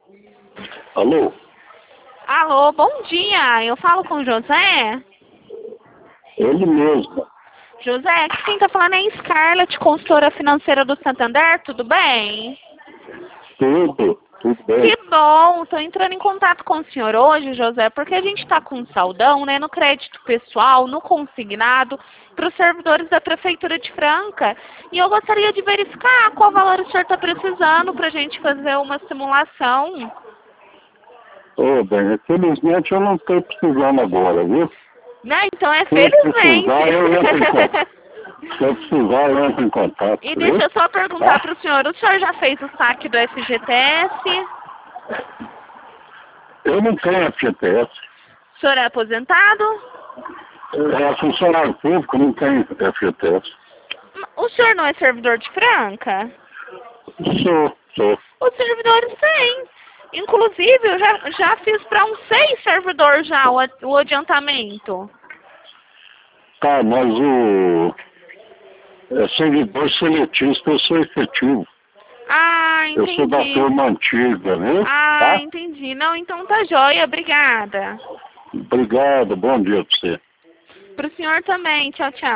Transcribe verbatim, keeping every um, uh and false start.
Alô? Alô, bom dia. Eu falo com o José. Ele mesmo. José, aqui quem tá falando é Scarlett, consultora financeira do Santander, tudo bem? Tudo, tudo bem. Que bom, tô entrando em contato com o senhor hoje, José, porque a gente tá com um saldão, né, no crédito pessoal, no consignado, para os servidores da Prefeitura de Franca. E eu gostaria de verificar qual valor o senhor está precisando para a gente fazer uma simulação. Ô, bem, infelizmente eu não estou precisando agora, viu? Né? Então é Se eu felizmente. precisar, eu entro em contato. Se eu precisar, eu entro em contato, E viu? deixa eu só perguntar Tá? para o senhor, o senhor já fez o saque do F G T S? Eu não tenho F G T S. O senhor é aposentado? É funcionário público, não tem F G T S. O senhor não é servidor de Franca? Sou, sou. Os servidores têm. Inclusive, eu já, já fiz para uns seis servidores já o, o adiantamento. Tá, mas o é servidor seletista, eu sou efetivo. Ah, Eu sou da entendi. turma antiga, né? Ah, Tá? entendi. Não, então tá jóia. Obrigada. Obrigado, bom dia pra você. Pro senhor também. Tchau, tchau.